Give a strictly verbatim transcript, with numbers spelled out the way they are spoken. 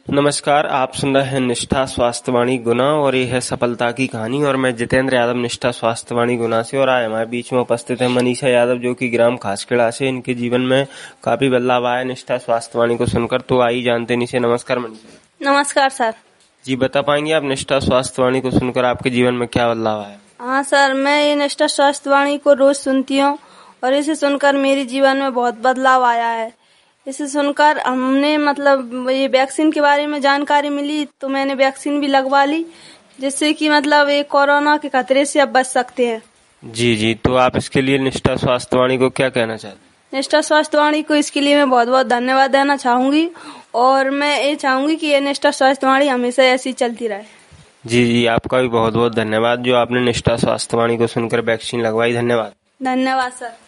नमस्कार, आप सुन रहे हैं निष्ठा स्वास्थ्यवाणी गुना और ये है सफलता की कहानी। और मैं जितेंद्र यादव निष्ठा स्वास्थ्यवाणी गुना से, और आज हमारे बीच में उपस्थित है मनीषा यादव जो कि ग्राम खासखेड़ा से। इनके जीवन में काफी बदलाव आया निष्ठा स्वास्थ्यवाणी को सुनकर, तो आइए जानते हैं इनसे। नमस्कार मनीषा। नमस्कार सर जी, बता पाएंगे आप निष्ठा स्वास्थ्यवाणी को सुनकर आपके जीवन में क्या बदलाव आया? हाँ सर, मैं ये निष्ठा स्वास्थ्यवाणी को रोज सुनती हूँ और इसे सुनकर मेरे जीवन में बहुत बदलाव आया है। इसे सुनकर हमने मतलब ये वैक्सीन के बारे में जानकारी मिली तो मैंने वैक्सीन भी लगवा ली, जिससे कि मतलब ये कोरोना के खतरे से अब बच सकते हैं। जी जी, तो आप इसके लिए निष्ठा स्वास्थ्यवाणी को क्या कहना चाहते हैं? निष्ठा स्वास्थ्यवाणी को इसके लिए मैं बहुत बहुत धन्यवाद देना चाहूंगी और मैं ये चाहूंगी कि ये निष्ठा स्वास्थ्यवाणी हमेशा ऐसी चलती रहे। जी जी, आपका भी बहुत बहुत धन्यवाद जो आपने निष्ठा स्वास्थ्यवाणी को सुनकर वैक्सीन लगवाई। धन्यवाद। धन्यवाद सर।